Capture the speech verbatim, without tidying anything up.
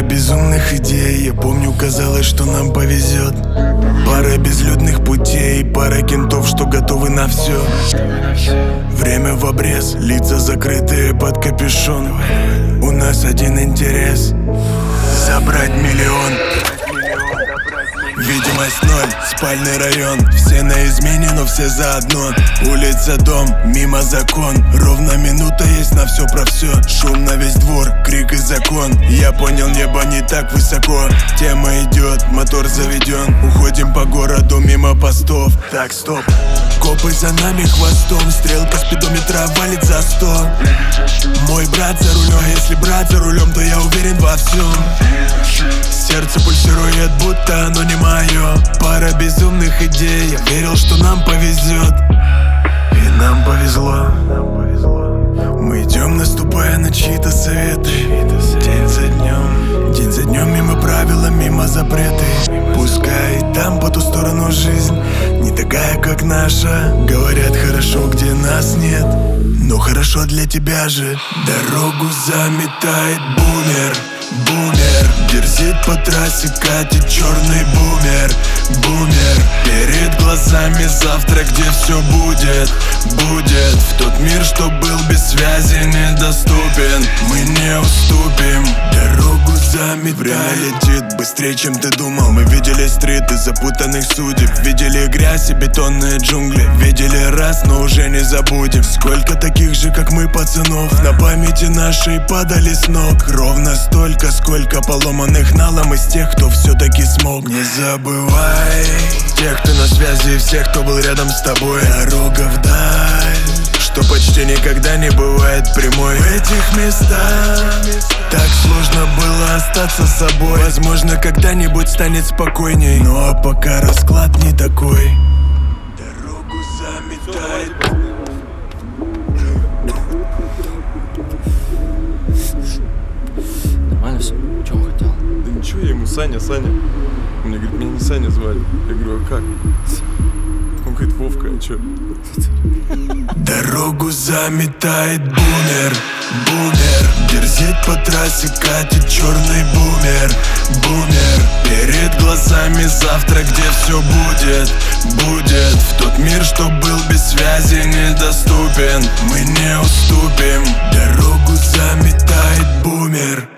безумных идей. Я помню, казалось, что нам повезет. Пара безлюдных путей, пара кентов, что готовы на все. Время в обрез, лица закрытые под капюшон. У нас один интерес — забрать миллион. Видимость ноль, спальный район. Все на измене, но все заодно. Улица, дом, мимо закон. Ровно минута есть на все про все. Шум на весь двор, крик и закон. Я понял, небо не так высоко. Тема идет, мотор заведен. Уходим по городу мимо постов. Так, стоп. Копы за нами хвостом. Стрелка спидометра валит за сто. Мой брат за рулем. Если брат за рулем, то я уверен во всем. Сердце пульсирует, будто оно не мое. Пара безумных идей. Я верил, что нам повезет. И нам повезло. Мы идем, наступая на чьи-то советы. День за днем, день за днем, мимо правила, мимо запреты. Пускай там по ту сторону жизнь не такая, как наша. Говорят, хорошо, где нас нет, но хорошо для тебя же. Дорогу заметает бумер. Бумер дерзит по трассе, катит черный бумер. Бумер перед глазами завтра, где все будет. Будет в тот мир, что был без связи недоступен. Мы не уступим. Дорогу заметает. Время летит быстрее, чем ты думал. Мы видели стриты запутанных судеб. Видели грязь и бетонные джунгли. Видели раз, но уже не забудем. Сколько таких же, как мы, пацанов на памяти нашей падали с ног. Ровно столько, сколько поломанных налом из тех, кто все-таки смог. Не забывай тех, кто на связи, и всех, кто был рядом с тобой. Дорога вдаль, что почти никогда не бывает прямой. В этих местах так сложно было остаться собой. Возможно, когда-нибудь станет спокойней, ну а пока расклад не такой. Дорогу заметает. Нормально все? Что он хотел? Да ничего, я ему Саня, Саня. Он мне говорит, меня не Саня звали. Я говорю, а как? Он говорит, Вовка, а чё? Дорогу заметает бумер. Бумер дерзит по трассе, катит черный бумер. Бумер перед глазами завтра, где все будет. Будет в тот мир, что был без связи недоступен. Мы не уступим. Дорогу заметает бумер.